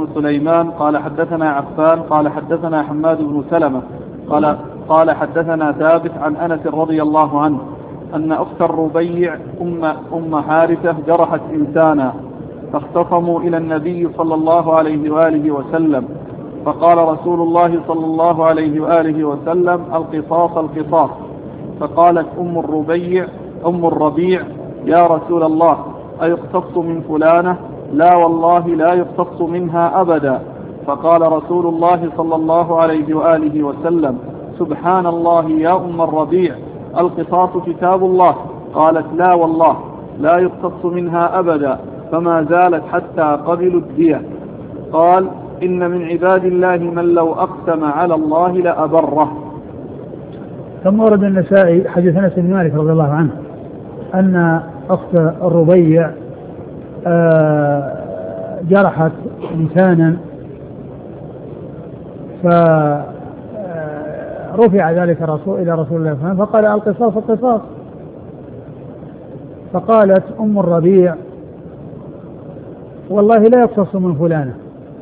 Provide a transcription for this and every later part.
بن سليمان قال حدثنا عفان قال حدثنا حماد بن سلمة قال حدثنا ثابت عن أنس رضي الله عنه أن أخت الربيع أم حارثة جرحت إنسانا فاختصموا إلى النبي صلى الله عليه وآله وسلم، فقال رسول الله صلى الله عليه وآله وسلم: القصاص القصاص. فقالت أم الربيع: يا رسول الله، أيقتص من فلانة؟ لا والله لا يقتص منها أبدا. فقال رسول الله صلى الله عليه وآله وسلم: سبحان الله يا أم الربيع، القصاص كتاب الله. قالت: لا والله لا يقتص منها أبدا. فما زالت حتى قبلوا الدية. قال: إن من عباد الله من لو أقسم على الله لأبره. ثم ورد النسائي حديث أنس بن مالك رضي الله عنه أن أخت الربيع جرحت إنسانا فرفع ذلك إلى رسول الله صلى الله عليه وسلم فقال: القصاص القصاص. فقالت أم الربيع: والله لا يقتص من فلانة.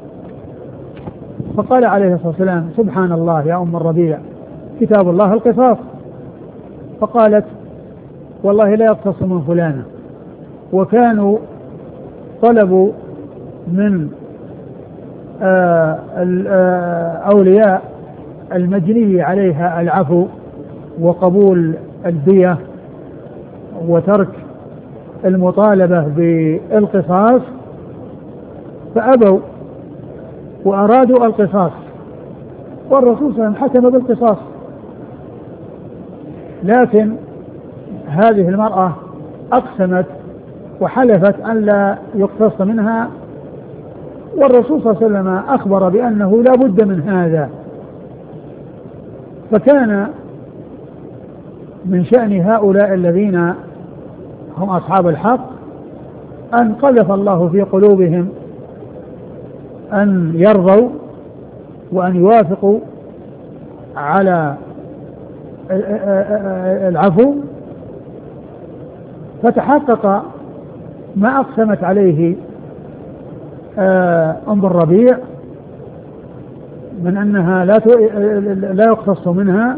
فقال عليه الصلاة والسلام: سبحان الله يا أم الربيع، كتاب الله القصاص. فقالت: والله لا يقتص من فلانة. وكانوا طلبوا من أولياء المجني عليها العفو وقبول الدية وترك المطالبة بالقصاص فأبوا وأرادوا القصاص، والرسول صلى الله عليه وسلم حكم بالقصاص. لكن هذه المرأة أقسمت وحلفت أن لا يقتص منها، والرسول صلى الله عليه وسلم أخبر بأنه لا بد من هذا. فكان من شأن هؤلاء الذين هم أصحاب الحق أن قذف الله في قلوبهم أن يرضوا وأن يوافقوا على العفو، فتحقق ما أقسمت عليه أم الربيع من أنها لا يقتص منها،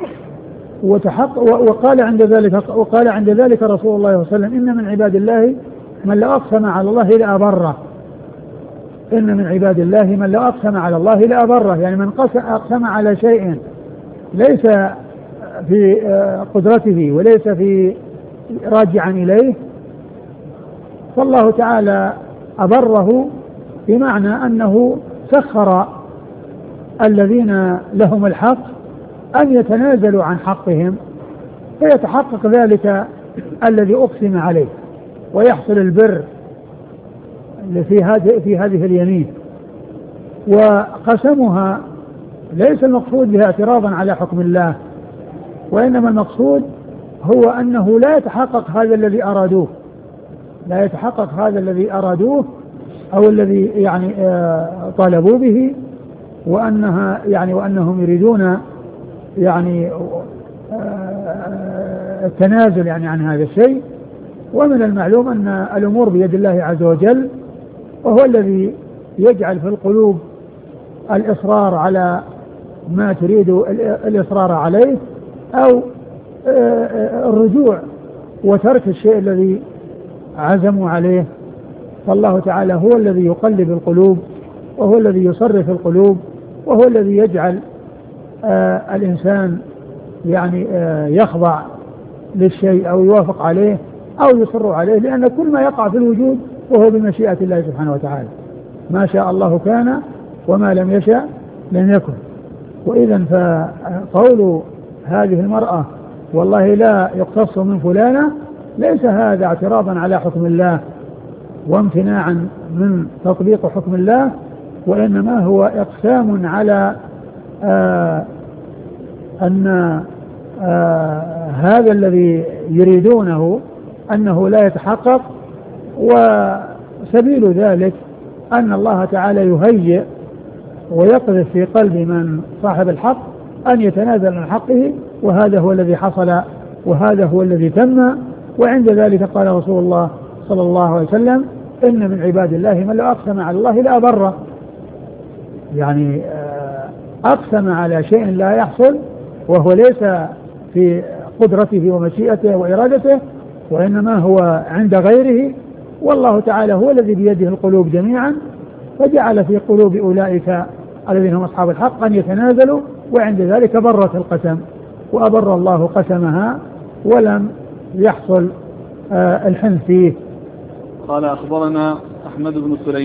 وقال عند ذلك رسول الله صلى الله عليه وسلم: إن من عباد الله من لو أقسم على الله لأبره. إن من عباد الله من لو أقسم على الله لأبره، يعني من أقسم على شيء ليس في قدرته وليس في راجعا إليه فالله تعالى أبره، بمعنى أنه سخر الذين لهم الحق أن يتنازلوا عن حقهم فيتحقق ذلك الذي أقسم عليه ويحصل البر في هذه اليمين. وقسمها ليس المقصود بها اعتراضا على حكم الله، وإنما المقصود هو أنه لا يتحقق هذا الذي أرادوه أو الذي يعني طالبوا به، وأنهم يريدون يعني التنازل يعني عن هذا الشيء. ومن المعلوم أن الأمور بيد الله عز وجل، وهو الذي يجعل في القلوب الإصرار على ما تريد الإصرار عليه أو الرجوع وترك الشيء الذي عزموا عليه. فالله تعالى هو الذي يقلب القلوب، وهو الذي يصرف القلوب، وهو الذي يجعل الإنسان يعني يخضع للشيء أو يوافق عليه أو يصر عليه، لأن كل ما يقع في الوجود وهو بمشيئة الله سبحانه وتعالى. ما شاء الله كان وما لم يشاء لم يكن. وإذا فقول هذه المرأة والله لا يقتص من فلانة ليس هذا اعتراضا على حكم الله وامتناعا من تطبيق حكم الله، وإنما هو إقسام على أن هذا الذي يريدونه أنه لا يتحقق. وسبيل ذلك أن الله تعالى يهيئ ويقذف في قلب من صاحب الحق أن يتنازل عن حقه، وهذا هو الذي حصل وهذا هو الذي تم. وعند ذلك قال رسول الله صلى الله عليه وسلم: إن من عباد الله من لو أقسم على الله لأبره. يعني أقسم على شيء لا يحصل وهو ليس في قدرته ومشيئته وإرادته، وإنما هو عند غيره، والله تعالى هو الذي بيده القلوب جميعا، فجعل في قلوب أولئك الذين هم أصحاب الحق أن يتنازلوا، وعند ذلك برت القسم وأبر الله قسمها ولم يحصل الحنث فيه. قال أخبرنا أحمد بن سليمان